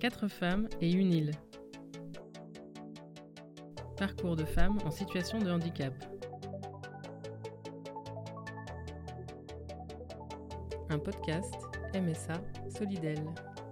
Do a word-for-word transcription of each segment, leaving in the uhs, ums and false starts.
Quatre femmes et une île. Parcours de femmes en situation de handicap. Un podcast M S A Solidel.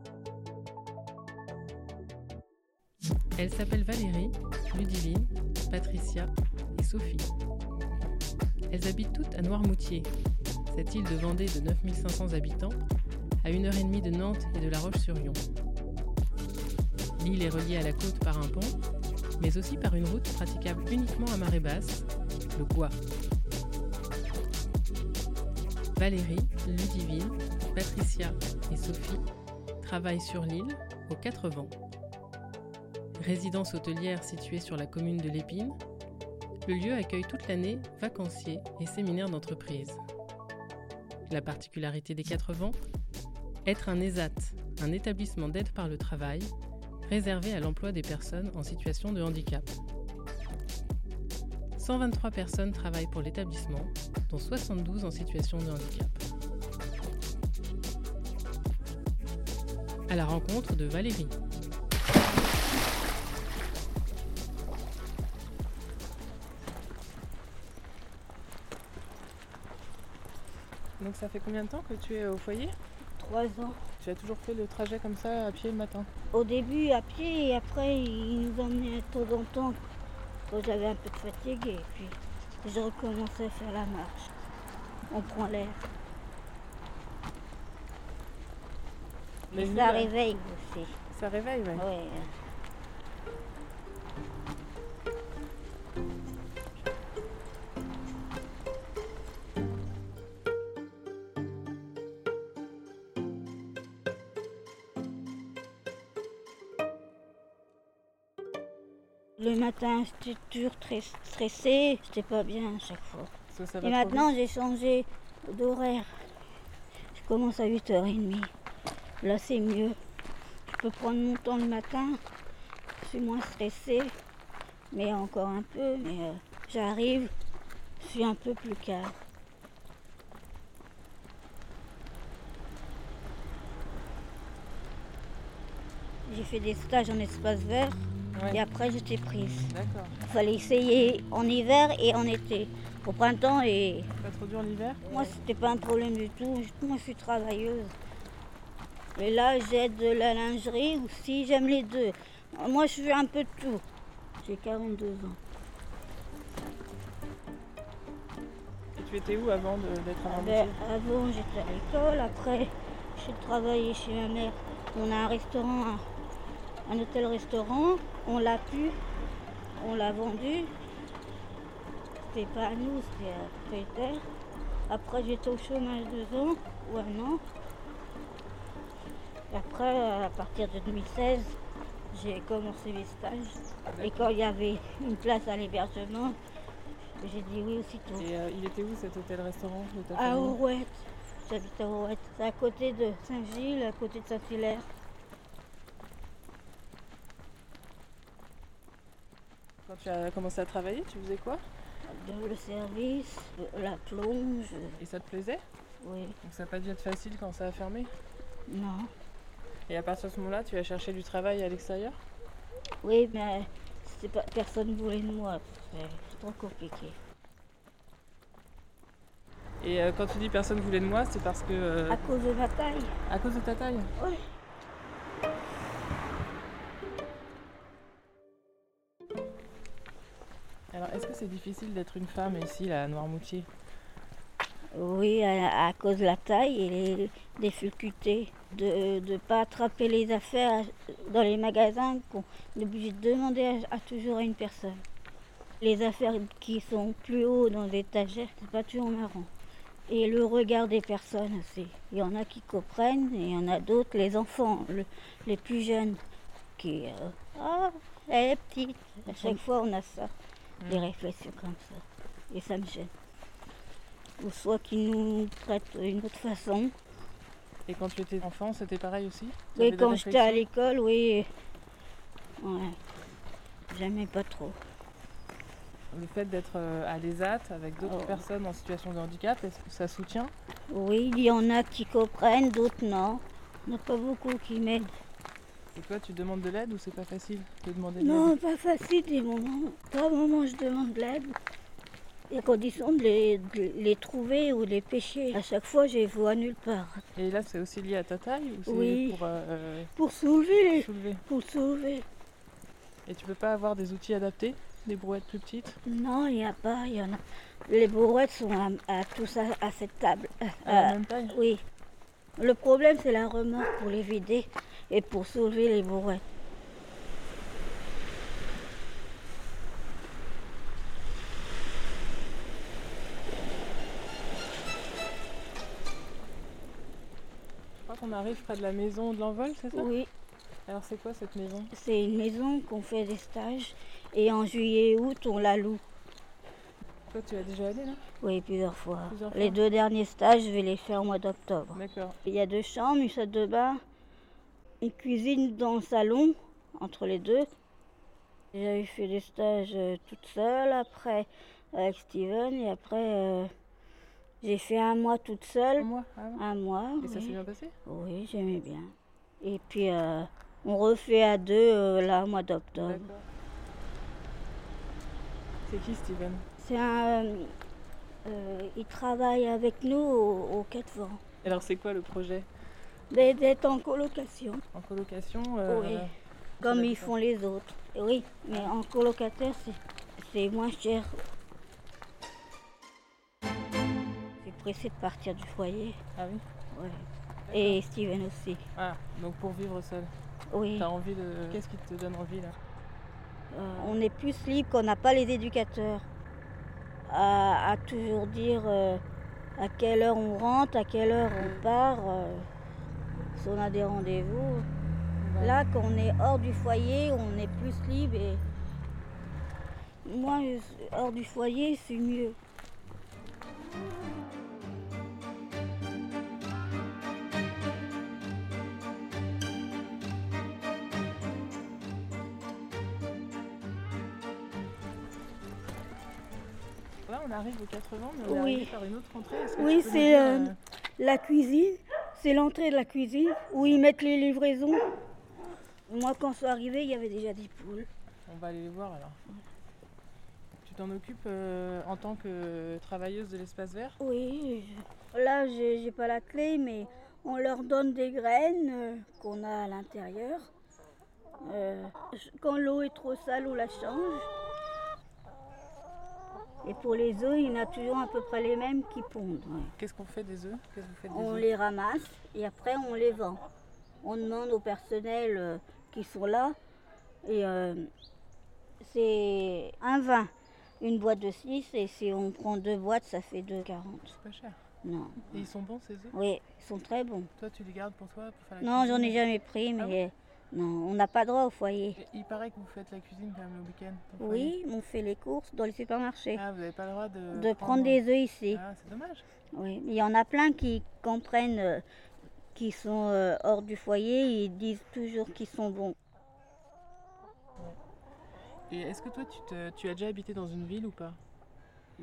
Elles s'appellent Valérie, Ludivine, Patricia et Sophie. Elles habitent toutes à Noirmoutier, cette île de Vendée de neuf mille cinq cents habitants, à une heure et demie de Nantes et de La Roche-sur-Yon. L'île est reliée à la côte par un pont, mais aussi par une route praticable uniquement à marée basse, le Gois. Valérie, Ludivine, Patricia et Sophie travaillent sur l'île aux Quatre Vents. Résidence hôtelière située sur la commune de l'Épine, le lieu accueille toute l'année vacanciers et séminaires d'entreprise. La particularité des Quatre Vents, être un ESAT, un établissement d'aide par le travail, réservé à l'emploi des personnes en situation de handicap. cent vingt-trois personnes travaillent pour l'établissement, dont soixante-douze en situation de handicap. À la rencontre de Valérie. Donc ça fait combien de temps que tu es au foyer ? Trois ans. Tu as toujours fait le trajet comme ça à pied le matin ? Au début à pied et après ils nous emmenaient de temps en temps quand j'avais un peu de fatigue et puis je recommençais à faire la marche. On prend l'air. Mais et ça réveille aussi. Ça réveille, oui. Ouais. Le matin, j'étais toujours très stressée, j'étais pas bien à chaque fois. Ça, ça va Et trop maintenant, vite. j'ai changé d'horaire. Je commence à huit heures trente. Là, c'est mieux. Je peux prendre mon temps le matin. Je suis moins stressée, mais encore un peu. Mais euh, j'arrive, je suis un peu plus calme. J'ai fait des stages en espace vert. Ouais. Et après, j'étais prise. D'accord. Il fallait essayer en hiver et en été. Au printemps et... Pas trop dur l'hiver ? Moi, c'était pas un problème du tout. Moi, je suis travailleuse. Mais là, j'aide de la lingerie aussi. J'aime les deux. Moi, je fais un peu de tout. J'ai quarante-deux ans. Et tu étais où avant de, d'être à Ben, Noirmoutier ? avant, j'étais à l'école. Après, j'ai travaillé chez ma mère. On a un restaurant, un, un hôtel-restaurant. On l'a pu. On l'a vendu. C'était pas à nous, c'était à propriétaire. Après, j'étais au chômage deux ans ou un an. Et après, à partir de deux mille seize, j'ai commencé mes stages. Et quand il y avait une place à l'hébergement, j'ai dit oui aussitôt. Et euh, il était où cet hôtel-restaurant de ta À famille ? Ourouette. J'habite à Ourouette. C'est à côté de Saint-Gilles, à côté de Saint-Hilaire. Quand tu as commencé à travailler, tu faisais quoi ? Dans le service, la plonge. Et ça te plaisait ? Oui, Donc ça n'a pas dû être facile quand ça a fermé ? non. Et à partir de ce moment-là, tu as cherché du travail à l'extérieur ? Oui, mais c'était pas, personne ne voulait de moi. C'est trop compliqué. Et euh, quand tu dis personne voulait de moi, c'est parce que... euh, À cause de ma taille. à cause de ta taille ? Oui. Alors, est-ce que c'est difficile d'être une femme ici, là, à Noirmoutier ? Oui, à, à cause de la taille et les difficultés de ne pas attraper les affaires dans les magasins, qu'on est obligé de demander à, à toujours à une personne. Les affaires qui sont plus haut dans les étagères, c'est pas toujours marrant. Et le regard des personnes aussi. Il y en a qui comprennent et il y en a d'autres, les enfants, le- les plus jeunes, qui... euh, ah, elle est petite. À chaque fois, on a ça, des réflexions comme ça. Et ça me gêne. Ou soit qu'ils nous traitent d'une autre façon. Et quand tu étais enfant, c'était pareil aussi ? Tu Oui, avais des quand j'étais à réflexions ? l'école, oui. Ouais. J'aimais pas trop. Le fait d'être euh, à l'ESAT avec d'autres Oh. personnes en situation de handicap, est-ce que ça soutient ? Oui, il y en a qui comprennent, d'autres non. Il n'y en a pas beaucoup qui m'aident. Et toi, tu demandes de l'aide ou c'est pas facile de demander de Non, l'aide? pas facile des moments. Pas un moment je demande de l'aide. Les conditions de les, de les trouver ou de les pêcher. À chaque fois, je les vois nulle part. Et là, c'est aussi lié à ta taille ou c'est Oui. pour euh, Pour soulever les... soulever? Pour soulever. Et tu peux pas avoir des outils adaptés? Des brouettes plus petites? Non, il n'y a pas, il y en a. Les brouettes sont à, à tous à, à cette table. À la Euh, même taille? Oui. Le problème, c'est la remorque pour les vider et pour soulever les brouettes. Je crois qu'on arrive près de la maison de l'Envol, c'est ça? Oui, Alors c'est quoi cette maison? c'est une maison qu'on fait des stages et en juillet et août, on la loue. Toi, tu as déjà allé là? Oui, plusieurs fois. Plusieurs Les fois. deux derniers stages, je vais les faire au mois d'octobre. D'accord. Il y a deux chambres, une salle de bain, une cuisine dans le salon, entre les deux. J'avais fait des stages euh, toute seule, après avec Steven, et après euh, j'ai fait un mois toute seule. Un mois? Ah ouais. Un mois, Et ça oui. s'est bien passé? Oui, j'aimais bien. Et puis euh, on refait à deux euh, là au mois d'octobre. D'accord. C'est qui Steven? C'est un... euh, euh, il travaille avec nous au, au Quatre Vents. Alors c'est quoi le projet? Mais d'être en colocation. En colocation euh, Oui. euh, Comme la ils plupart. font les autres. Oui, mais en colocataire, c'est, c'est moins cher. Je suis pressée de partir du foyer. Ah oui? Ouais. Et Steven aussi. Ah, donc pour vivre seul. Oui. T'as envie de... Qu'est-ce qui te donne envie là? Euh, on est plus libre qu'on n'a pas les éducateurs. À, à toujours dire euh, à quelle heure on rentre, à quelle heure on part. euh, si on a des rendez-vous. Là, quand on est hors du foyer, on est plus libre. Et moi, je- hors du foyer, c'est mieux. Là, on arrive aux quatre-vingts, mais on est Oui. arrivé par une autre entrée. Est-ce que Oui, tu peux nous c'est dire, euh, euh, la cuisine. C'est l'entrée de la cuisine où ils mettent les livraisons. Moi, quand je suis arrivée, il y avait déjà des poules. On va aller les voir alors. Tu t'en occupes euh, en tant que travailleuse de l'espace vert? Oui, je- là, j'ai j'ai pas la clé, mais on leur donne des graines euh, qu'on a à l'intérieur. Euh, je- quand l'eau est trop sale, on la change. Et pour les œufs, il y en a toujours à peu près les mêmes qui pondent. Ouais. Qu'est-ce qu'on fait des œufs? Qu'est-ce que vous faites des On œufs? les ramasse et après on les vend. On demande au personnel euh, qui sont là. Et euh, c'est un vingt, une boîte de six. Et si on prend deux boîtes, ça fait deux quarante. C'est pas cher. Non. Et ils sont bons ces œufs? Oui, ils sont très bons. Toi, tu les gardes pour toi pour faire la Non, cuisine? j'en ai jamais pris, Ah mais non, on n'a pas droit au foyer. Et il paraît que vous faites la cuisine quand même le week-end. au foyer. Oui, on fait les courses dans les supermarchés. Ah, vous n'avez pas le droit de, De prendre des œufs ici. Ah, c'est dommage. Oui, il y en a plein qui comprennent, euh, qui sont euh, hors du foyer, ils disent toujours qu'ils sont bons. Et est-ce que toi, tu, te- tu as déjà habité dans une ville ou pas? Ou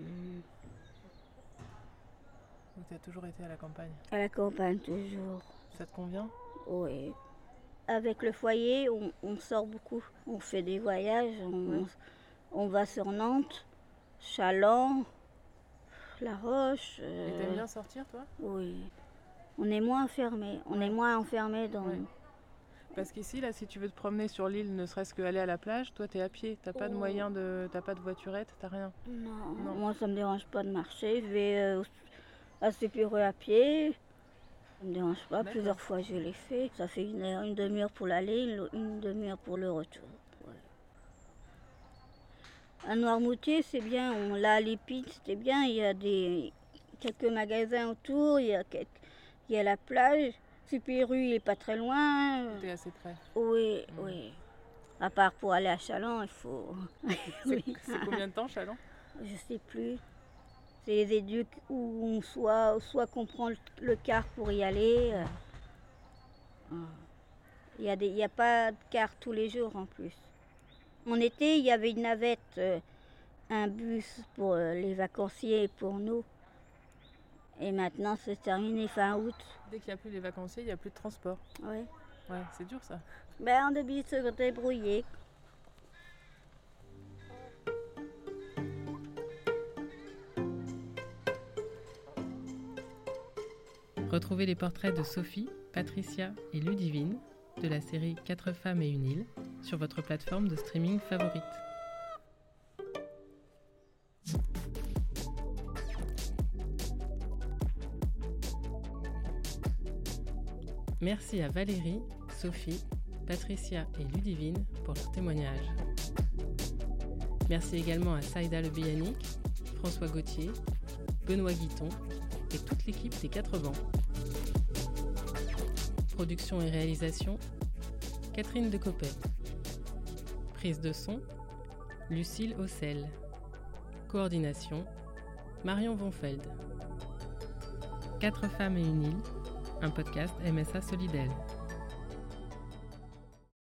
tu as toujours été à la campagne? À la campagne toujours. Ça te convient? Oui. Avec le foyer, on, on sort beaucoup. On fait des voyages, on, Ouais. on va sur Nantes, Chaland, La Roche. Et euh, t'aimes bien sortir, toi? Oui. On est moins enfermé. On est moins enfermé dans. Ouais. Parce qu'ici, là, si tu veux te promener sur l'île, ne serait-ce qu'aller à la plage, toi, t'es à pied. T'as pas de Oh. moyen de... T'as pas de voiturette, t'as rien. Non, Non. moi ça me dérange pas de marcher. Je vais euh, à Supéreux à pied. Ça me dérange pas. D'accord. Plusieurs fois je l'ai fait. Ça fait une heure, une demi-heure pour l'aller, une, une demi-heure pour le retour. Ouais. À Noirmoutier, c'est bien. On l'a à l'Épine, c'était bien. Il y a des quelques magasins autour. Il y a, quelques- il y a la plage. Supéreux, il est pas très loin. T'es assez près. Oui, Mm. oui. À part pour aller à Chaland, il faut. C'est Oui. c'est combien de temps, Chaland? Je sais plus. C'est les éduques où on soit, soit qu'on prend le, le car pour y aller. euh. Ah. Il y a des, il y a pas de car tous les jours en plus. En été, il y avait une navette, euh, un bus pour euh, les vacanciers et pour nous. Et maintenant, c'est terminé fin août. Dès qu'il n'y a plus les vacanciers, il n'y a plus de transport. Ouais. Ouais, c'est dur ça. Ben, on est obligé de se débrouiller. Retrouvez les portraits de Sophie, Patricia et Ludivine de la série Quatre femmes et une île sur votre plateforme de streaming favorite. Merci à Valérie, Sophie, Patricia et Ludivine pour leur témoignage. Merci également à Saïda Lebianic, François Gauthier, Benoît Guiton et toute l'équipe des Quatre Vents. Production et réalisation, Catherine Decopet. Prise de son, Lucille Aucel. Coordination, Marion Vonfeld. Quatre femmes et une île, un podcast M S A Solidel.